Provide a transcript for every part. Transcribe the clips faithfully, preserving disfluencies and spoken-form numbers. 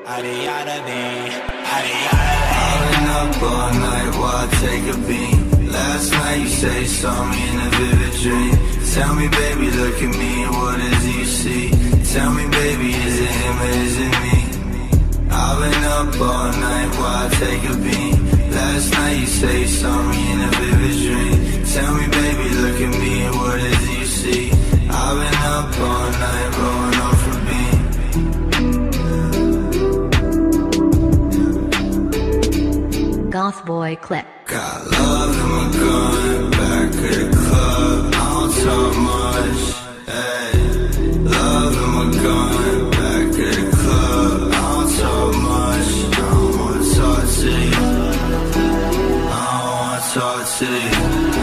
Been up all night while I take a beam. Last night you say saw me in a vivid dream. Tell me baby, look at me, what is it you see? Tell me baby, is it him or is it me? I've been up all night while I take a beam. Last night you say you saw me in a vivid dream. Tell me baby, look at me, what is it you see? I've been up all night rolling off a beam. Goth Boy Clip. Got love in my gun, back at the club, I don't talk much, hey. Love in my gun, back at the club, I don't talk much, I don't wanna talk to you, I don't wanna talk to you.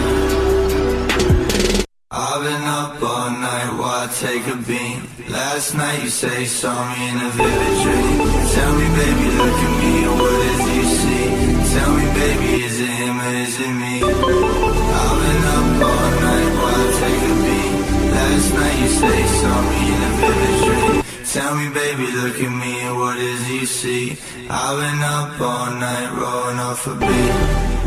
I've been up all night while I take a beam. Last night you say you saw me in a vivid dream. Tell me baby, look at me, what is it you see? Tell me baby, is it him or is it me? I've been up all night while I take a beam. Last night you say you saw me in a vivid dream. Tell me baby, look at me, what is it you see? I've been up all night rolling off a beat.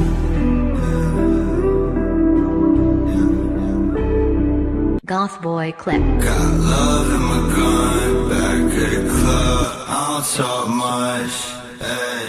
Goth Boy Clip. Got love in my gun, back at the club, I don't talk much, hey.